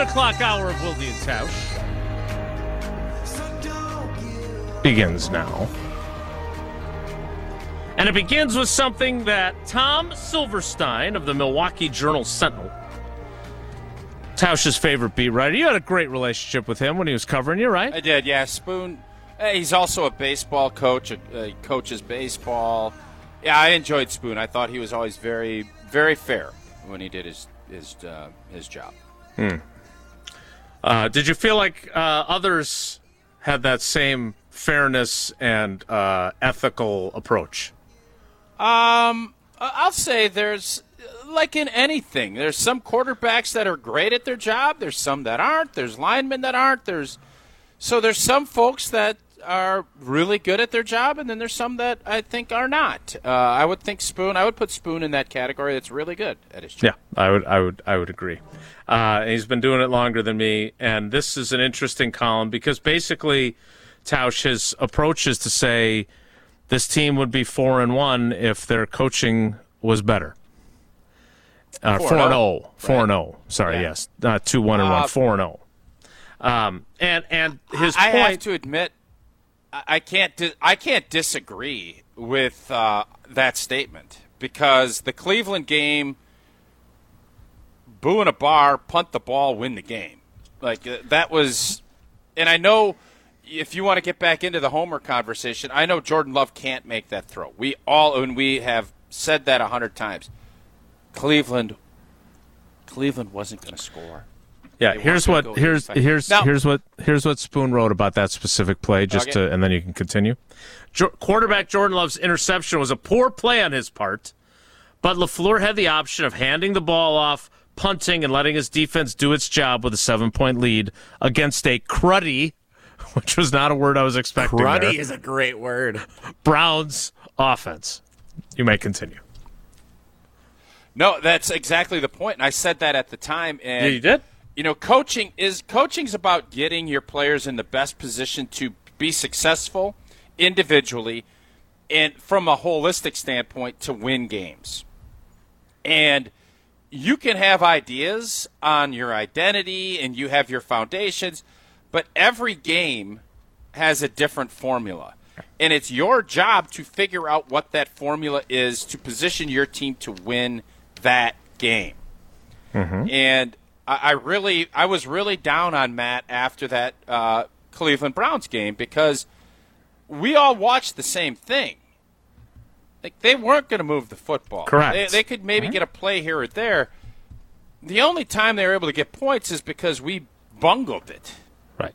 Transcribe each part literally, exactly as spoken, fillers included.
o'clock hour of Wilde and Tausch begins now. And it begins with something that Tom Silverstein of the Milwaukee Journal-Sentinel, Tausch's favorite beat writer, you had a great relationship with him when he was covering you, right? I did, yeah. Spoon, hey, he's also a baseball coach, uh, he coaches baseball. Yeah, I enjoyed Spoon. I thought he was always very, very fair when he did his his uh, his job. Hmm. Uh, did you feel like uh, others had that same fairness and uh, ethical approach? Um, I'll say there's, like in anything, there's some quarterbacks that are great at their job. There's some that aren't. There's linemen that aren't. There's so there's some folks that are really good at their job, and then there's some that I think are not. Uh, I would think Spoon. I would put Spoon in that category. That's really good at his job. Yeah, I would. I would. I would agree. Uh, he's been doing it longer than me, and this is an interesting column because basically, Tausch, his approach is to say this team would be four and one if their coaching was better. Uh, four and zero, four and zero. Sorry, yeah. yes, not two one and one, four and zero. Um, and and his I point. have to admit, I can't. Di- I can't disagree with uh, that statement because the Cleveland game, boo in a bar, punt the ball, win the game. Like uh, that was, and I know. If you want to get back into the Homer conversation, I know Jordan Love can't make that throw. We all, and we have said that a hundred times. Cleveland, Cleveland wasn't going to score. Yeah, they here's what here's here's now, here's what here's what Spoon wrote about that specific play. Just okay. to, and then you can continue. Jo- quarterback Jordan Love's interception was a poor play on his part, but LaFleur had the option of handing the ball off, punting, and letting his defense do its job with a seven-point lead against a cruddy. Which was not a word I was expecting. Cruddy there. is a great word. Browns offense. You may continue. No, that's exactly the point. And I said that at the time. And, yeah, you did? You know, coaching is coaching's about getting your players in the best position to be successful individually and from a holistic standpoint to win games. And you can have ideas on your identity and you have your foundations, but every game has a different formula. And it's your job to figure out what that formula is to position your team to win that game. Mm-hmm. And I, I really, I was really down on Matt after that uh, Cleveland Browns game because we all watched the same thing. Like they weren't going to move the football. Correct. They, they could maybe mm-hmm. get a play here or there. The only time they were able to get points is because we bungled it. Right.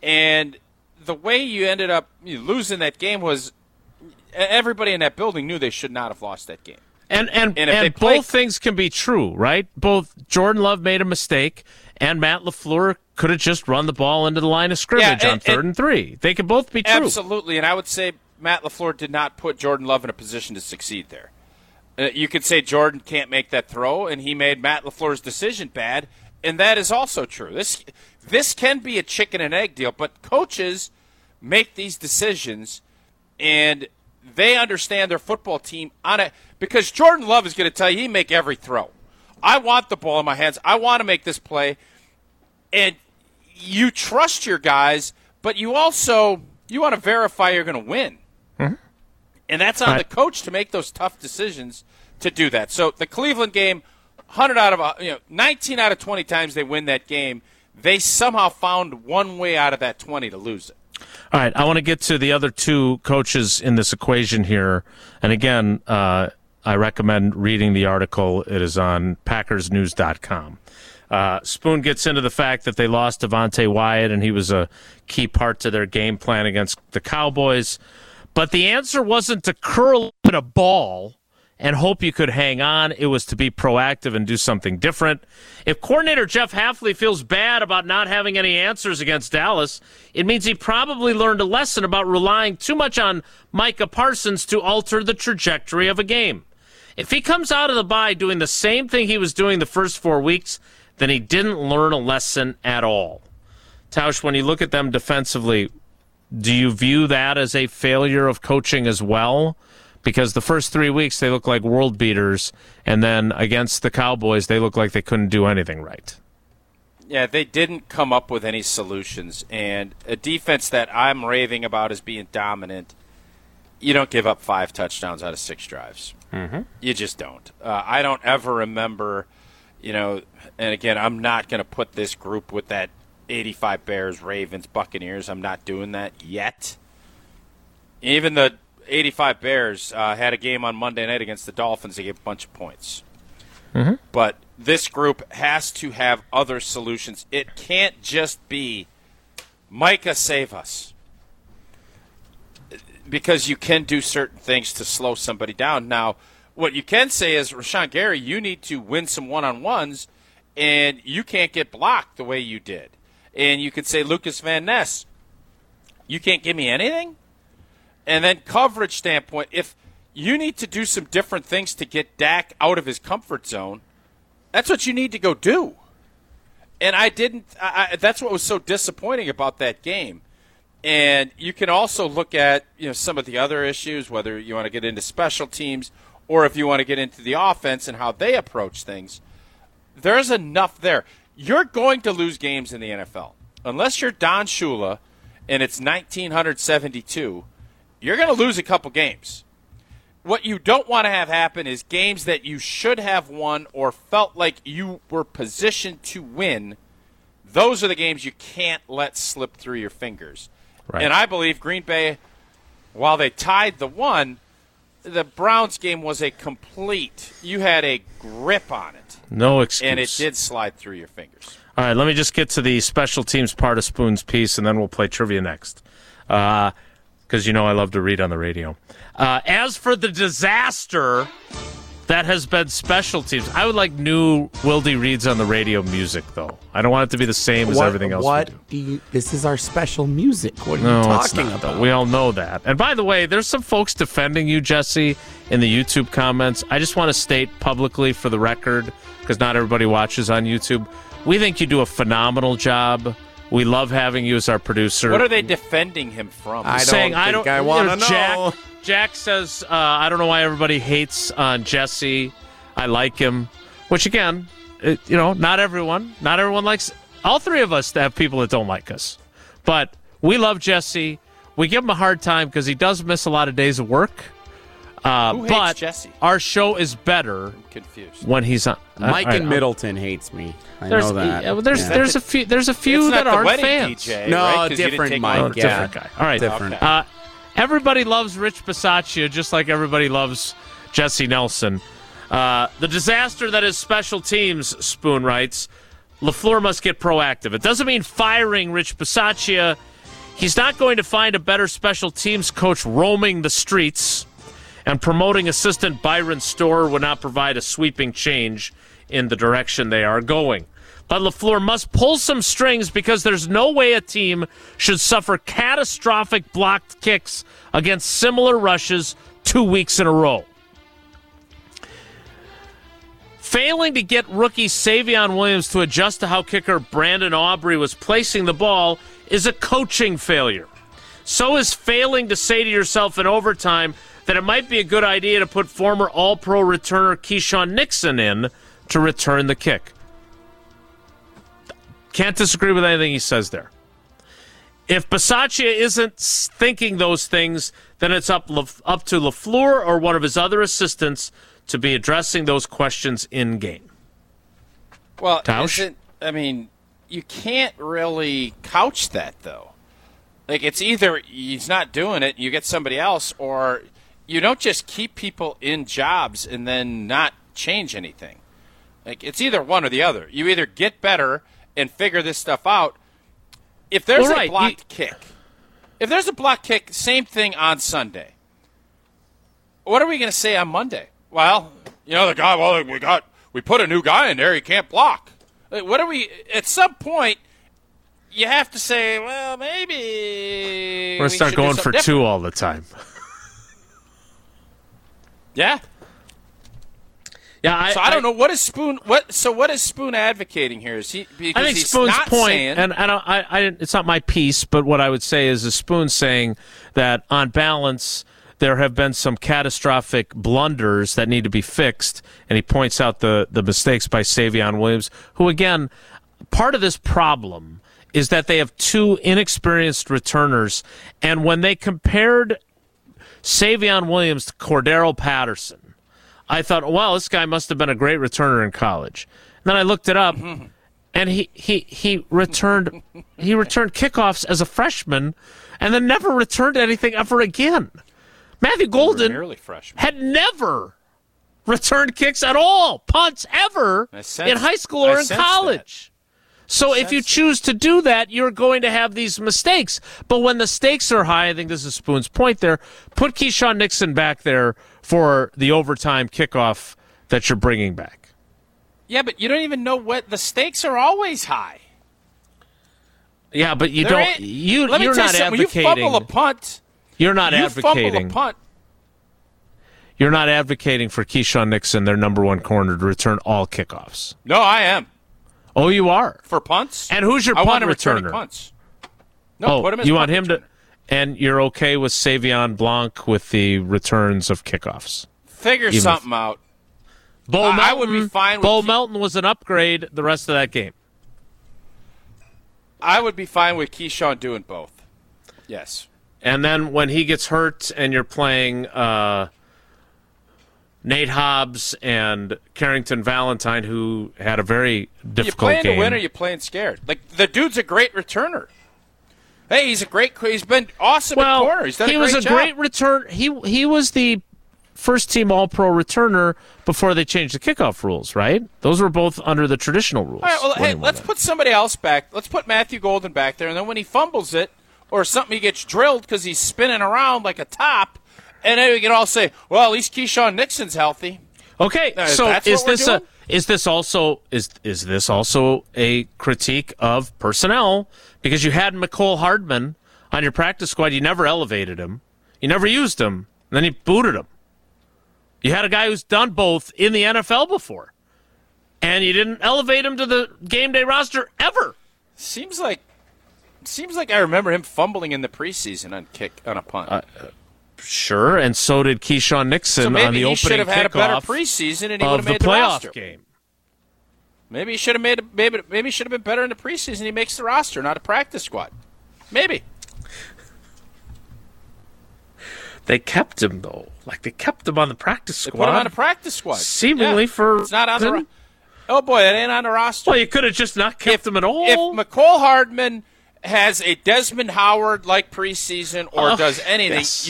And the way you ended up losing that game was everybody in that building knew they should not have lost that game. And and, and, and both played, things can be true, right? Both Jordan Love made a mistake and Matt LaFleur could have just run the ball into the line of scrimmage yeah, and, on third and, and three. They could both be true. Absolutely, and I would say Matt LaFleur did not put Jordan Love in a position to succeed there. Uh, you could say Jordan can't make that throw, and he made Matt LaFleur's decision bad, and that is also true. This This can be a chicken and egg deal, but coaches make these decisions, and they understand their football team on it because Jordan Love is going to tell you he make every throw. I want the ball in my hands. I want to make this play, and you trust your guys, but you also you want to verify you're going to win, mm-hmm. and that's on right. the coach to make those tough decisions to do that. So the Cleveland game, one hundred out of you know nineteen out of twenty times they win that game. They somehow found one way out of that twenty to lose it. All right, I want to get to the other two coaches in this equation here. And again, uh, I recommend reading the article. It is on Packers News dot com. Uh, Spoon gets into the fact that they lost Devontae Wyatt, and he was a key part to their game plan against the Cowboys. But the answer wasn't to curl in a ball and hope you could hang on. It was to be proactive and do something different. If coordinator Jeff Hafley feels bad about not having any answers against Dallas, it means he probably learned a lesson about relying too much on Micah Parsons to alter the trajectory of a game. If he comes out of the bye doing the same thing he was doing the first four weeks, then he didn't learn a lesson at all. Tausch, when you look at them defensively, do you view that as a failure of coaching as well? Because the first three weeks they look like world beaters, and then against the Cowboys they look like they couldn't do anything right. Yeah, they didn't come up with any solutions. And a defense that I'm raving about as being dominant, you don't give up five touchdowns out of six drives. Mm-hmm. You just don't. Uh, I don't ever remember, you know, and again, I'm not going to put this group with that eighty-five Bears, Ravens, Buccaneers. I'm not doing that yet. Even the eighty-five Bears uh, had a game on Monday night against the Dolphins. They gave a bunch of points. Mm-hmm. But this group has to have other solutions. It can't just be, Micah, save us. Because you can do certain things to slow somebody down. Now, what you can say is, Rashawn Gary, you need to win some one-on-ones, and you can't get blocked the way you did. And you could say, Lucas Van Ness, you can't give me anything? And then coverage standpoint, if you need to do some different things to get Dak out of his comfort zone, that's what you need to go do. And I didn't I, I, that's what was so disappointing about that game. And you can also look at, you know, some of the other issues, whether you want to get into special teams or if you want to get into the offense and how they approach things. There's enough there. You're going to lose games in the N F L. Unless you're Don Shula and it's nineteen seventy-two, you're going to lose a couple games. What you don't want to have happen is games that you should have won or felt like you were positioned to win. Those are the games you can't let slip through your fingers. Right. And I believe Green Bay, while they tied the one, the Browns game was a complete, you had a grip on it. No excuse. And it did slide through your fingers. All right, let me just get to the special teams part of Spoon's piece, and then we'll play trivia next. Uh Because you know I love to read on the radio. Uh, as for the disaster that has been special teams, I would like new Wildy reads on the radio music, though. I don't want it to be the same as what, everything else what we do. do you, this is our special music. What are no, you talking it's not, about? Though. We all know that. And by the way, there's some folks defending you, Jesse, in the YouTube comments. I just want to state publicly for the record, because not everybody watches on YouTube, we think you do a phenomenal job. We love having you as our producer. What are they defending him from? I don't saying, think I, don't, I want to know. Jack, Jack says, uh, I don't know why everybody hates on Jesse. I like him. Which, again, it, you know, not everyone. Not everyone likes all three of us to have people that don't like us. But we love Jesse. We give him a hard time because he does miss a lot of days of work. Uh, Who hates but Jesse? Our show is better I'm confused. when he's on. Mike uh, in right, Middleton hates me. I there's, know that. yeah, well, there's Yeah. there's a few there's a few It's that not the aren't wedding fans. D J, No, right? 'Cause you didn't different take Mike, one. Oh, yeah. different guy. All right. Different. Okay. Uh, everybody loves Rich Bisaccia just like everybody loves Jesse Nelson. Uh, the disaster that is special teams, Spoon writes, LaFleur must get proactive. It doesn't mean firing Rich Bisaccia. He's not going to find a better special teams coach roaming the streets, and promoting assistant Byron Storer would not provide a sweeping change in the direction they are going. But LaFleur must pull some strings because there's no way a team should suffer catastrophic blocked kicks against similar rushes two weeks in a row. Failing to get rookie Savion Williams to adjust to how kicker Brandon Aubrey was placing the ball is a coaching failure. So is failing to say to yourself in overtime that it might be a good idea to put former All-Pro returner Keyshawn Nixon in to return the kick. Can't disagree with anything he says there. If Bisaccia isn't thinking those things, then it's up, up to LaFleur or one of his other assistants to be addressing those questions in-game. Well, Tausch? isn't, I mean, you can't really couch that, though. Like, it's either he's not doing it, you get somebody else, or you don't just keep people in jobs and then not change anything. Like, it's either one or the other. You either get better and figure this stuff out. If there's well, a right. blocked you... kick, if there's a blocked kick, same thing on Sunday. What are we going to say on Monday? Well, you know, the guy, well, we got, we put a new guy in there, he can't block. Like, what are we, at some point, you have to say, well, maybe We're going to start going for different. two all the time. Yeah. Yeah, I, so I, I don't know what is Spoon. What so what is Spoon advocating here? Is he? Because I think he's Spoon's not point, saying, and, and I, I, it's not my piece, but what I would say is, is Spoon saying that on balance there have been some catastrophic blunders that need to be fixed, and he points out the the mistakes by Savion Williams, who again, part of this problem is that they have two inexperienced returners, and when they compared Savion Williams to Cordero Patterson, I thought, well, this guy must have been a great returner in college. And then I looked it up, mm-hmm. and he, he, he returned he returned kickoffs as a freshman, and then never returned anything ever again. Matthew Golden had never returned kicks at all, punts ever sense, in high school or I in college. That. So I if you choose to do that, you're going to have these mistakes. But when the stakes are high, I think this is Spoon's point there, put Keyshawn Nixon back there for the overtime kickoff that you're bringing back. Yeah, but you don't even know what the stakes are always high. Yeah, but you there don't. You, let me you're tell not you advocating. When you fumble a punt, you're not you advocating. fumble a punt. You're not advocating for Keyshawn Nixon, their number one corner, to return all kickoffs. No, I am. Oh, you are for punts. And who's your I punt want him returner? Returning punts. No, oh, put him as you punt want him returner. to, and you're okay with Savion Blanc with the returns of kickoffs. Figure Even something if, out. Bo uh, Melton, I would be fine. Bo with Melton was an upgrade the rest of that game. I would be fine with Keyshawn doing both. Yes. And then when he gets hurt and you're playing uh, Nate Hobbs and Carrington Valentine, who had a very difficult you playing game. to win or you playing scared? Like, the dude's a great returner. Hey, he's a great. He's been awesome well, at corner. He's done he a great was a job. great return. He he was the first team All-Pro returner before they changed the kickoff rules, right? Those were both under the traditional rules. All right, well, hey, he let's that. put somebody else back. Let's put Matthew Golden back there, and then when he fumbles it or something, he gets drilled because he's spinning around like a top, and then we can all say, well, at least Keyshawn Nixon's healthy. Okay, uh, so that's is what we're this doing? a is this also is is this also a critique of personnel? Because you had McCole Hardman on your practice squad, you never elevated him, you never used him, and then you booted him. You had a guy who's done both in the N F L before, and you didn't elevate him to the game day roster ever. Seems like seems like I remember him fumbling in the preseason on kick on a punt. Uh, Sure, and so did Keyshawn Nixon so maybe on the he opening should have had a better kickoff preseason, and he would of have the made the, playoff roster. game. Maybe he should have made. A, maybe maybe he should have been better in the preseason. He makes the roster, not a practice squad. Maybe. They kept him though, like they kept him on the practice They squad. put him on a practice squad, seemingly yeah. for it's not on the. Ro- oh boy, it ain't on the roster. Well, you could have just not kept if, him at all. If McCole Hardman has a Desmond Howard like preseason or oh, does anything, yes. you.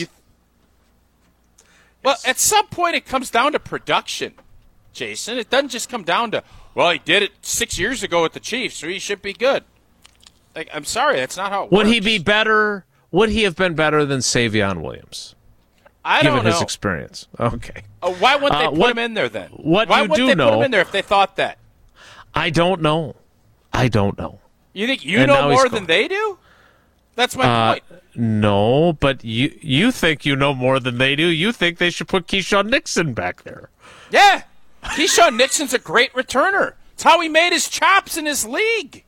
Well, at some point it comes down to production, Jason. It doesn't just come down to, well, he did it six years ago with the Chiefs, so he should be good. Like, I'm sorry, that's not how it would works. Would he be better? Would he have been better than Savion Williams? I given don't know. his experience. Okay. Uh, why wouldn't they uh, put what, him in there then? What why you wouldn't do they know, put him in there if they thought that? I don't know. I don't know. You think you and know more than gone. they do? That's my uh, point. No, but you you think you know more than they do. You think they should put Keyshawn Nixon back there. Yeah. Keyshawn Nixon's a great returner. It's how he made his chops in his league.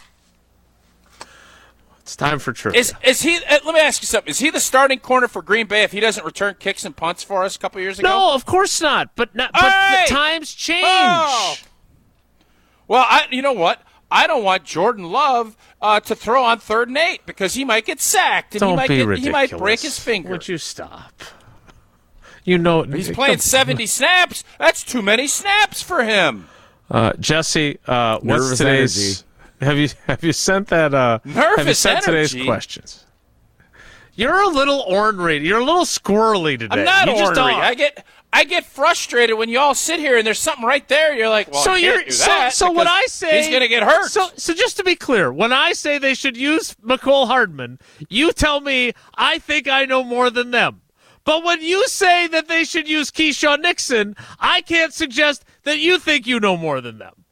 It's time for trivia. Is is he? Uh, let me ask you something. Is he the starting corner for Green Bay if he doesn't return kicks and punts for us a couple years ago? No, of course not. But not, but hey! the times change. Oh! Well, I, you know what? I don't want Jordan Love uh, to throw on third and eight because he might get sacked and Don't he might be get, ridiculous. he might break his finger. Would you stop? You know he's playing seventy snaps. That's too many snaps for him. Uh, Jesse, uh, what's Nervous today's? energy. Have you have you sent that? Uh, Nervous have you sent energy? today's questions? You're a little ornery. You're a little squirrely today. I'm not you ornery. Just are. I get I get frustrated when you all sit here and there's something right there. You're like, well, so I you're can't do so that so. What because I say, he's going to get hurt. So so just to be clear, when I say they should use McCole Hardman, you tell me I think I know more than them. But when you say that they should use Keyshawn Nixon, I can't suggest that you think you know more than them.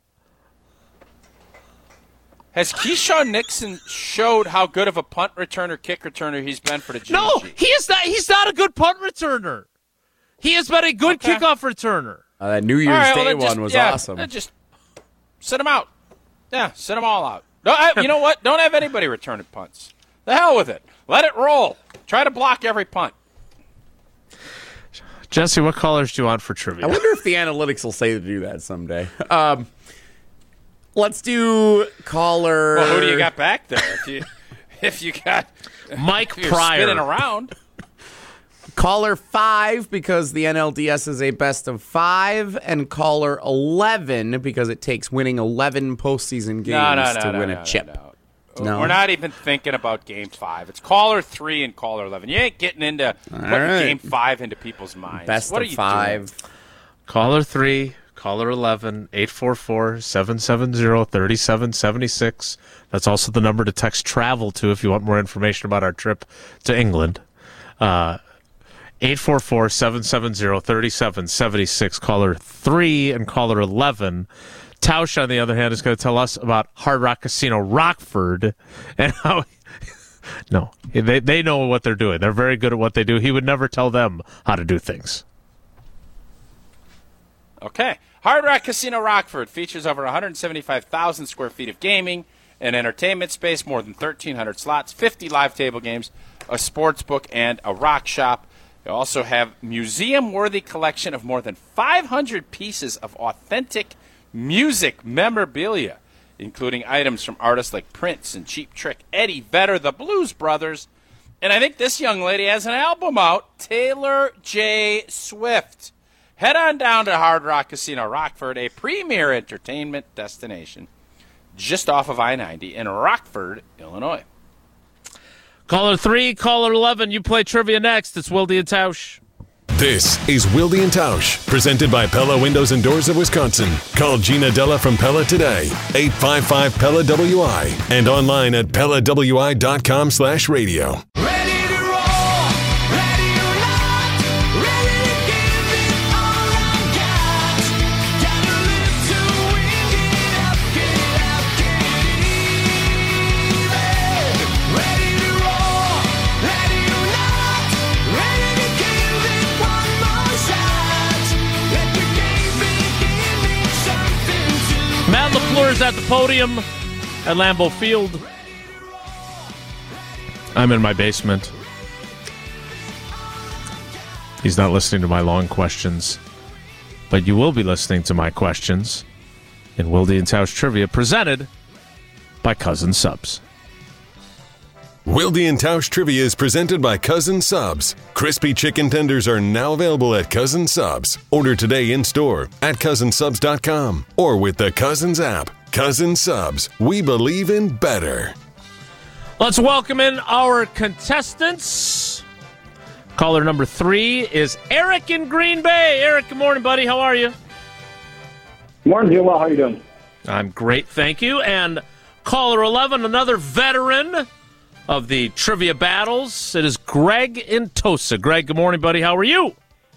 Has Keyshawn Nixon showed how good of a punt returner, kick returner he's been for the G M G? No, he is not. He's not a good punt returner. He has been a good Okay. kickoff returner. Uh, that New Year's All right, Day well, then one just, was yeah, awesome. then Just sit them out. Yeah, sit them all out. No, I, you know what? Don't have anybody returning punts. The hell with it. Let it roll. Try to block every punt. Jesse, what colors do you want for trivia? I wonder if the analytics will say to do that someday. Um, Let's do caller. Well, who do you got back there? If you, if you got Mike if you're Pryor. spinning around. Caller five, because the N L D S is a best of five, and caller eleven, because it takes winning eleven postseason games No, no, no, to no, win no, a chip. No, No? no. We're not even thinking about game five. It's caller three and caller eleven. You ain't getting into putting right. game five into people's minds. Best what of are you five. doing? Caller three, caller eleven, eight four four, seven seven zero, three seven seven six. That's also the number to text travel to if you want more information about our trip to England. Uh, eight four four, seven seven zero, three seven seven six, caller three and caller eleven. Tausch, on the other hand, is going to tell us about Hard Rock Casino Rockford and how... no, they, they know what they're doing. They're very good at what they do. He would never tell them how to do things. Okay. Hard Rock Casino Rockford features over one hundred seventy-five thousand square feet of gaming and entertainment space, more than thirteen hundred slots, fifty live table games, a sports book, and a rock shop. They also have museum-worthy collection of more than five hundred pieces of authentic music memorabilia, including items from artists like Prince and Cheap Trick, Eddie Vedder, the Blues Brothers, and I think this young lady has an album out, Taylor J. Swift. Head on down to Hard Rock Casino Rockford, a premier entertainment destination just off of I ninety in Rockford, Illinois. Caller three, caller eleven, you play trivia next. It's Wilde and Tausch. This is Wilde and Tausch, presented by Pella Windows and Doors of Wisconsin. Call Gina Della from Pella today, eight five five P E L L A W I, and online at Pella W I dot com slash radio. Ready to roll, ready or not, ready to give it all I got. Gotta live to win, get up, get up, get even. Ready to roll, ready or not, ready to give it one more shot. Let the game begin, need something to Matt LaFleur is at the podium at Lambeau Field. I'm in my basement. He's not listening to my long questions, but you will be listening to my questions in Wilde and Tausch Trivia, presented by Cousin Subs. Wilde and Tausch Trivia is presented by Cousin Subs. Crispy chicken tenders are now available at Cousin Subs. Order today in store at cousin subs dot com or with the Cousins app. Cousin Subs, we believe in better. Let's welcome in our contestants. Caller number three is Eric in Green Bay. Eric, good morning, buddy. How are you? Morning, doing well. How are you doing? I'm great, thank you. And caller eleven, another veteran of the trivia battles. It is Greg in Tosa. Greg, good morning, buddy. How are you?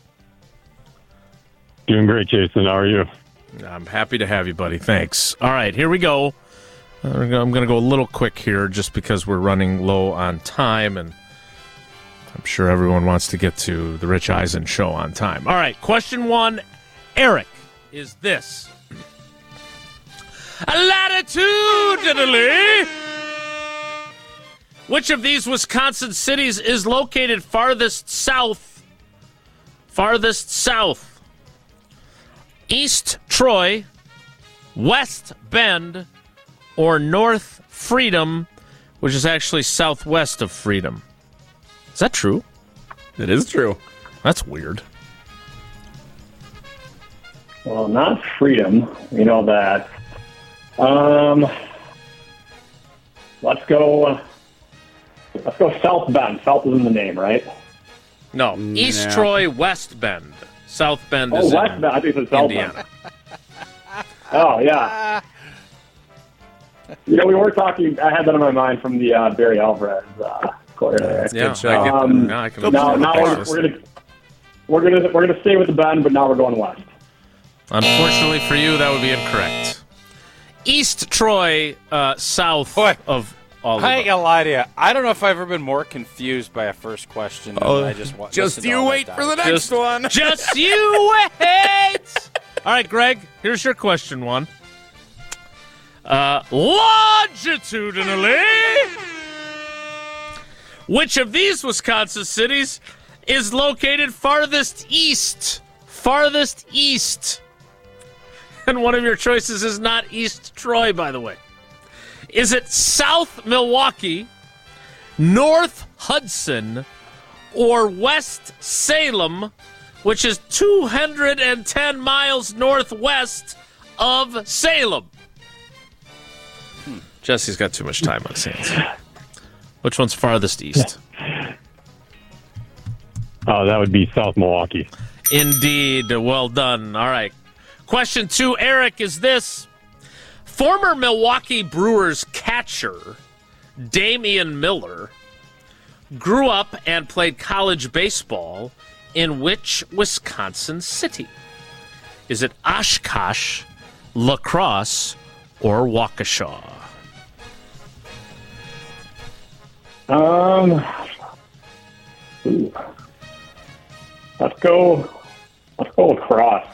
Doing great, Jason. How are you? I'm happy to have you, buddy. Thanks. All right, here we go. I'm going to go a little quick here just because we're running low on time, and I'm sure everyone wants to get to the Rich Eisen show on time. All right, question one, Eric, is this. Latitudinally, which of these Wisconsin cities is located farthest south? Farthest south. East Troy, West Bend, or North Freedom, which is actually southwest of Freedom. Is that true? It is true. That's weird. Well, not Freedom. We know that. Um, let's go. Let's go South Bend. South is in the name, right? No, East No. Troy, West Bend. South Bend Oh, is West in Bend. I think it's South Indiana. Bend. Oh, yeah. You know, we were talking. I had that on my mind from the uh, Barry Alvarez uh, quarter there. Yeah, Good show. I get that. Um, Now I can Now, understand now the we're, basis. we're gonna we're gonna we're gonna stay with the Bend, but now we're going west. Unfortunately for you, that would be incorrect. East Troy, uh, south Boy. of all I ain't of gonna lie to you. I don't know if I've ever been more confused by a first question. Oh, than I just wa- Just listened to you all wait that for the dialogue. next one. Just you wait! All right, Greg, here's your question one. Uh, longitudinally, which of these Wisconsin cities is located farthest east? Farthest east. And one of your choices is not East Troy, by the way. Is it South Milwaukee, North Hudson, or West Salem, which is two hundred ten miles northwest of Salem? Hmm. Jesse's got too much time on his hands. Which one's farthest east? Oh, that would be South Milwaukee. Indeed. Well done. All right. Question two, Eric, is this. Former Milwaukee Brewers catcher Damian Miller grew up and played college baseball in which Wisconsin city? Is it Oshkosh, La Crosse, or Waukesha? Um, ooh. Let's go. Let's go across.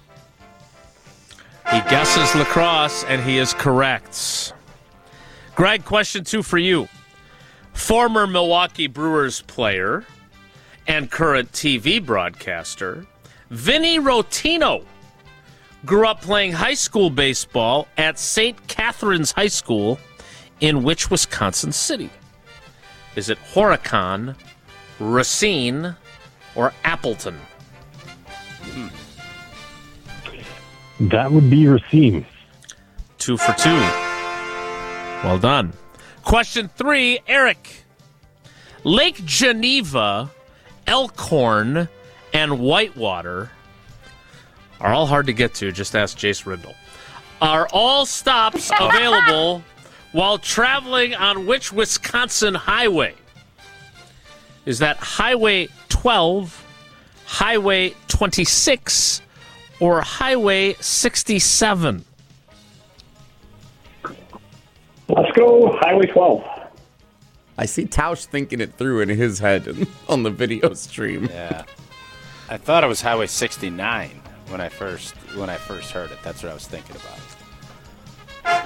He guesses La Crosse, and he is correct. Greg, question two for you. Former Milwaukee Brewers player and current T V broadcaster Vinny Rotino grew up playing high school baseball at Saint Catherine's High School in which Wisconsin city? Is it Horicon, Racine, or Appleton? That would be Racine. Two for two. Well done. Question three, Eric. Lake Geneva, Elkhorn, and Whitewater are all hard to get to. Just ask Jace Rindle. Are all stops available while traveling on which Wisconsin highway? Is that Highway twelve, Highway twenty-six, or Highway sixty-seven? Let's go Highway twelve. I see Tausch thinking it through in his head on the video stream. Yeah. I thought it was Highway sixty-nine when I first when I first heard it. That's what I was thinking about.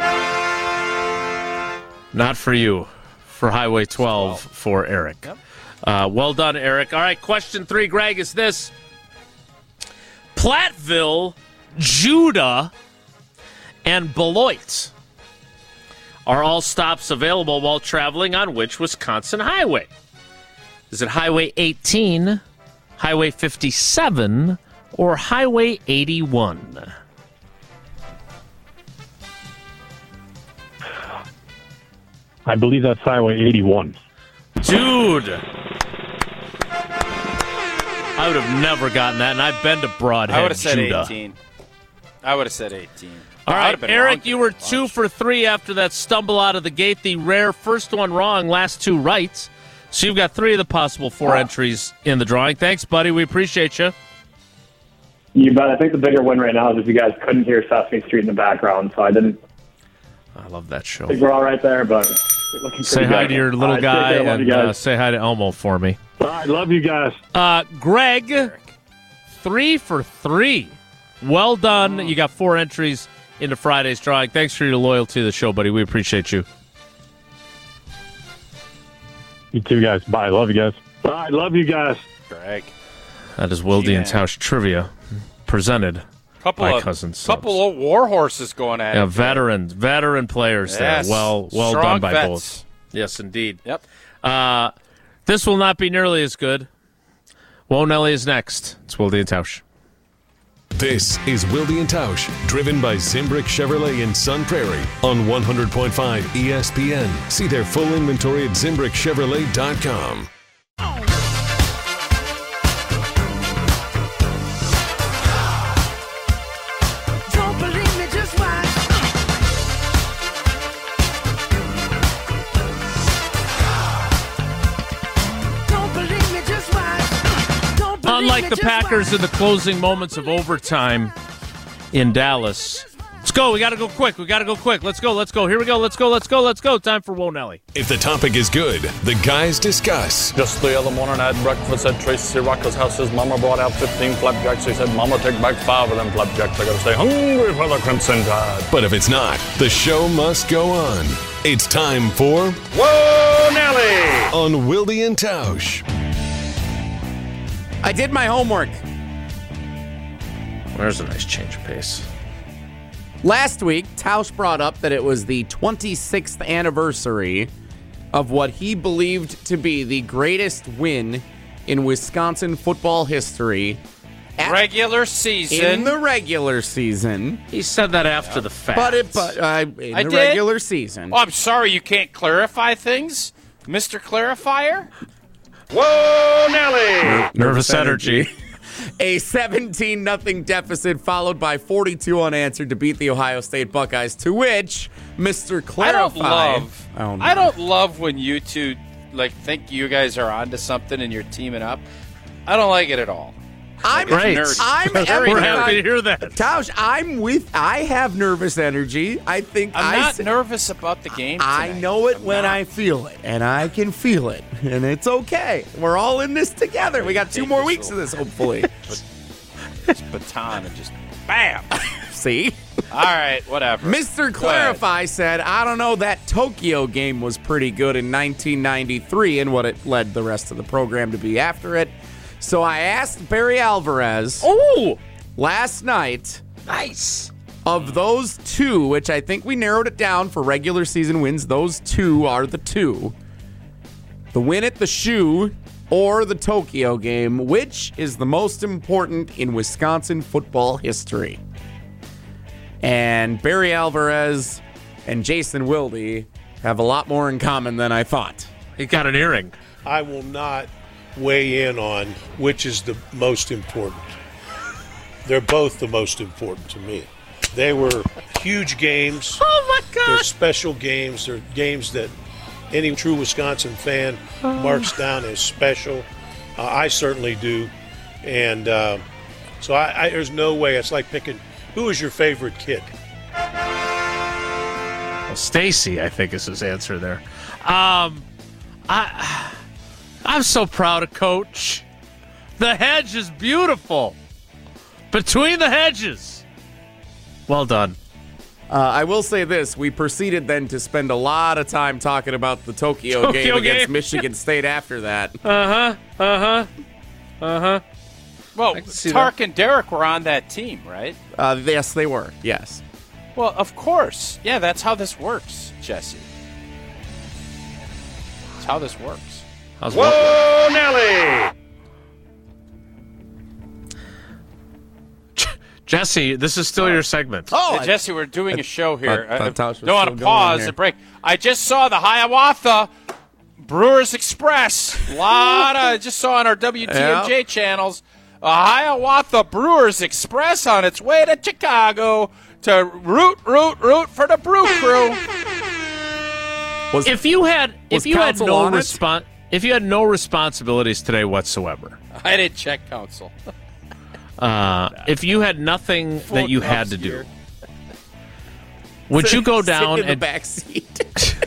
Not for you. For Highway twelve for Eric. Yep. Uh, well done, Eric. All right, question three, Greg, is this. Platteville, Judah, and Beloit are all stops available while traveling on which Wisconsin highway? Is it Highway eighteen, Highway fifty-seven, or Highway eighty-one? I believe that's Highway eighty-one. Dude! I would have never gotten that, and I've been to Broadhead, I would have said Judah. eighteen. I would have said eighteen. All I right, would've been Eric, wrong you there. were Bunch. two for three after that stumble out of the gate. The rare first one wrong, last two right. So you've got three of the possible four entries in the drawing. Thanks, buddy. We appreciate you. You bet. I think the bigger win right now is if you guys couldn't hear Sesame Street in the background, so I didn't I love that show. think we're all right there, but looking Say pretty hi good. to your little All right, take guy care. Love and you guys. uh, say hi to Elmo for me. I love you guys. Uh, Greg, three for three. Well done. You got four entries into Friday's drawing. Thanks for your loyalty to the show, buddy. We appreciate you. You too, guys. Bye. Love you guys. Bye. Love you guys. Greg. That is Wilde Yeah. and Tausch Trivia presented Couple by of Cousin Subs. couple of war horses going at Yeah, it. veterans, veteran players Yes. there. Well, well Strong done by vets. both. Yes, indeed. Yep. Uh, this will not be nearly as good. Whoa, Nelly is next. It's Wilde and Tausch. This is Wilde and Tausch, driven by Zimbrick Chevrolet in Sun Prairie on one hundred point five E S P N. See their full inventory at zimbrick chevrolet dot com. Don't believe me, just watch. Don't believe me, just watch. Don't believe Unlike me, the just Packers watch. in the closing moments of overtime in Dallas. Let's go. We got to go quick. We got to go quick. Let's go. Let's go. Here we go. Let's go. Let's go. Let's go. Time for Whoa, Nelly. If the topic is good, the guys discuss. Just the other morning I had breakfast at Tracy Rocker's house. His mama brought out fifteen flapjacks. He said, Mama, take back five of them flapjacks. I gotta stay hungry for the Crimson Tide. But if it's not, the show must go on. It's time for Whoa, Nelly! On Wilde and Tausch. I did my homework. There's a nice change of pace. Last week, Tausch brought up that it was the twenty-sixth anniversary of what he believed to be the greatest win in Wisconsin football history. At, Regular season. in the regular season. He said that after the fact. But it, but uh, in I the did? regular season. Oh, I'm sorry you can't clarify things, Mister Clarifier? Whoa, Nelly! Nervous energy. A seventeen nothing deficit followed by forty-two unanswered to beat the Ohio State Buckeyes, to which Mister I Clarify. don't love. Oh, no. I don't love when you two like think you guys are onto something and you're teaming up. I don't like it at all. I'm Great. Nerdy. I'm We're happy to I'm, hear that. Tausch, I'm with. I have nervous energy. I think I'm I not s- nervous about the game. I tonight. know it I'm when not. I feel it, and I can feel it, and it's okay. We're all in this together. We got two Take more this weeks of little- this, hopefully. This baton and just bam. See? All right, whatever. Mister Go ahead. Clarify said, I don't know, that Tokyo game was pretty good in nineteen ninety-three and what it led the rest of the program to be after it. So I asked Barry Alvarez Oh, last night, nice. of those two, which I think we narrowed it down for regular season wins, those two are the two. The win at the Shoe or the Tokyo game, which is the most important in Wisconsin football history? And Barry Alvarez and Jason Wilde have a lot more in common than I thought. He got an earring. I will not weigh in on which is the most important. They're both the most important to me. They were huge games. Oh, my They're God. special games. They're games that any true Wisconsin fan marks down as special. Uh, I certainly do. And uh, so I, I, there's no way. It's like picking, who is your favorite kid? Well, Stacy, I think, is his answer there. Um, I, I'm so proud of Coach. The hedge is beautiful. Between the hedges. Well done. Uh, I will say this. We proceeded then to spend a lot of time talking about the Tokyo, Tokyo game against game. Michigan State after that. Uh-huh. Uh-huh. Uh-huh. Well, can see Tark and Derek were on that team, right? Uh, yes, they were. Yes. Well, of course. Yeah, that's how this works, Jesse. That's how this works. How's Whoa, Nelly! Jesse, this is still your segment. Oh, Hey, Jesse, we're doing a show here. I thought I, Tausch was don't want still to going pause here. and break. I just saw the Hiawatha Brewers Express. A lot of, I just saw on our W T M J Yeah. channels. a Hiawatha Brewers Express on its way to Chicago to root, root, root for the Brew Crew. was, If you had Was if you had counsel no on it? respon if you had no responsibilities today whatsoever, I didn't check counsel. uh, if you had nothing that you had to do, would you go Sitting down in the and back seat?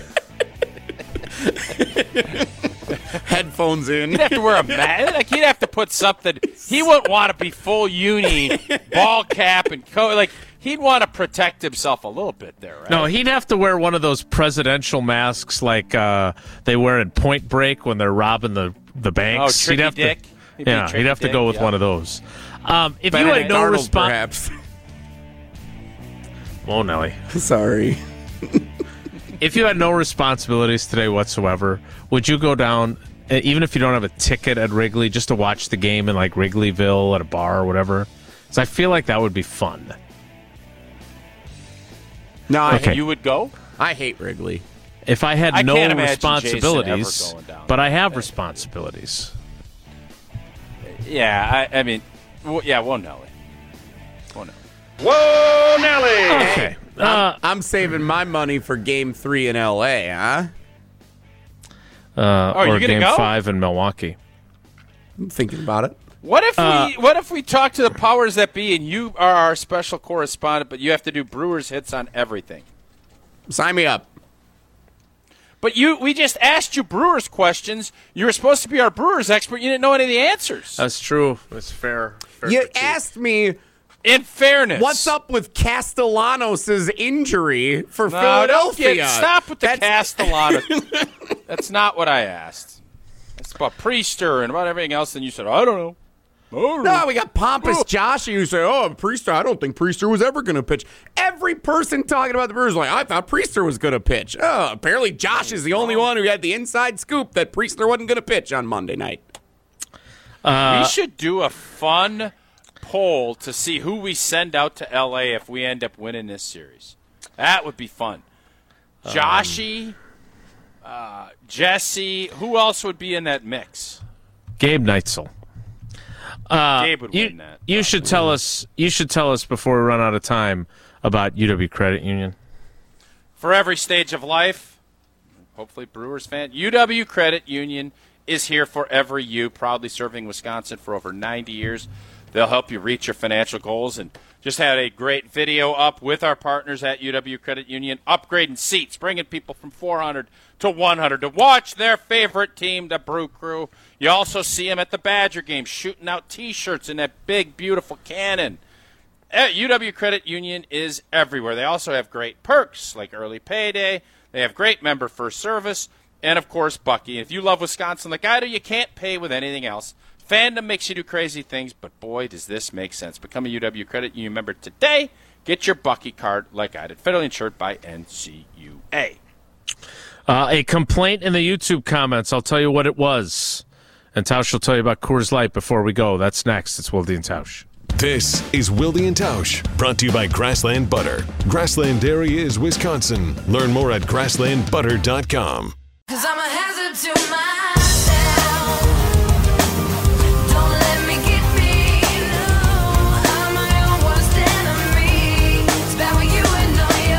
Headphones in. He'd have to wear a mask. Like he'd have to put something. He wouldn't want to be full uni, ball cap, and coat. Like he'd want to protect himself a little bit there, right? No, he'd have to wear one of those presidential masks like uh, they wear in Point Break when they're robbing the, the Oh, banks. Tricky he'd have Dick. To, He'd be yeah, Tricky he'd have to Dick, go with yeah. one of those. Um, if you Benedict had no Arnold, response, perhaps. oh Nelly, Sorry. if you had no responsibilities today whatsoever, would you go down, uh, even if you don't have a ticket at Wrigley, just to watch the game in like Wrigleyville at a bar or whatever? Because I feel like that would be fun. No, I, Okay. You would go? I hate Wrigley. If I had I no can't imagine Jason responsibilities, ever going down but I there. have responsibilities. Yeah, I, I mean, well, yeah, well, Nelly. Well, Nelly. Whoa, Nelly! Okay. Uh, I'm saving my money for Game Three in L A. Huh? uh, Oh, or you're gonna Game go? Five in Milwaukee. I'm thinking about it. What if Uh, we what if we talk to the powers that be and you are our special correspondent, but you have to do Brewers hits on everything? Sign me up. But you we just asked you Brewers questions. You were supposed to be our Brewers expert. You didn't know any of the answers. That's true. That's fair. fair You critique. asked me In fairness, what's up with Castellanos' injury for No, don't Philadelphia. get, stop with the That's- Castellanos. That's not what I asked. It's about Priester and about everything else. And you said, I don't know. I don't know. No, we got pompous Oh. Josh. You say, "Oh, Priester. I don't think Priester was ever going to pitch." Every every person talking about the Brewers like, I thought Priester was going to pitch. Oh, apparently Josh is the only one who had the inside scoop that Priester wasn't going to pitch on Monday night. Uh, we should do a fun poll to see who we send out to L A if we end up winning this series. That would be fun. Joshy, um, uh, Jesse, who else would be in that mix? Gabe Neitzel. Uh, Gabe would you, win that. You should tell us. You should tell us before we run out of time about U W Credit Union. For every stage of life, hopefully Brewers fan, U W Credit Union is here for every you. Proudly serving Wisconsin for over ninety years. They'll help you reach your financial goals, and just had a great video up with our partners at U W Credit Union, upgrading seats, bringing people from four hundred to one hundred to watch their favorite team, the Brew Crew. You also see them at the Badger game, shooting out T-shirts in that big, beautiful cannon. At U W Credit Union is everywhere. They also have great perks like early payday. They have great member first service, and of course Bucky. If you love Wisconsin like I do, you can't pay with anything else. Fandom makes you do crazy things, but boy, does this make sense. Become a U W Credit Union member today. Get your Bucky card like I did. Federally insured by N C U A. Uh, a complaint in the YouTube comments. I'll tell you what it was. And Tausch will tell you about Coors Light before we go. That's next. It's Wilde and Tausch. This is Wilde and Tausch, brought to you by Grassland Butter. Grassland Dairy is Wisconsin. Learn more at grassland butter dot com. Cause I'm a hazard to myself. Don't let me get me. No, I'm my own worst enemy. It's bad when you annoy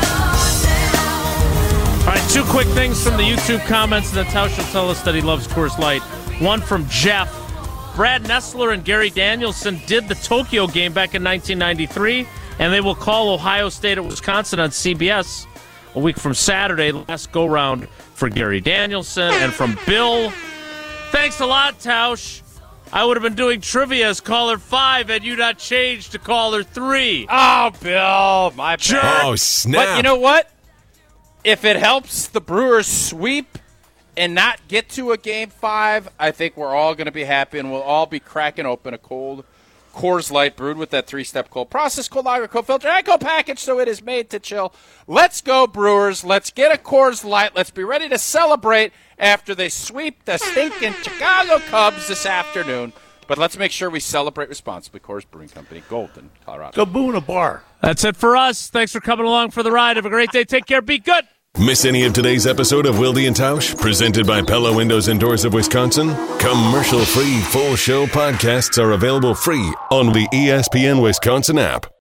yourself. All right, two quick things from the YouTube comments, and then Tausch will tell us that he loves Coors Light. One from Jeff. Brad Nessler and Gary Danielson did the Tokyo game back in nineteen ninety-three, and they will call Ohio State at Wisconsin on C B S a week from Saturday. Last go-round for Gary Danielson. And from Bill, thanks a lot, Tausch. I would have been doing trivia as caller five had you not changed to caller three. Oh, Bill, my bad. Jerk. Oh, snap. But you know what? If it helps the Brewers sweep and not get to a game five, I think we're all going to be happy, and we'll all be cracking open a cold Coors Light brewed with that three-step cold process, cold lager, cold filter, and cold package, so it is made to chill. Let's go, Brewers. Let's get a Coors Light. Let's be ready to celebrate after they sweep the stinking Chicago Cubs this afternoon. But let's make sure we celebrate responsibly. Coors Brewing Company, Golden, Colorado. Go boo in a bar. That's it for us. Thanks for coming along for the ride. Have a great day. Take care. Be good. Miss any of today's episode of Wilde and Tausch, presented by Pella Windows and Doors of Wisconsin? Commercial-free full show podcasts are available free on the E S P N Wisconsin app.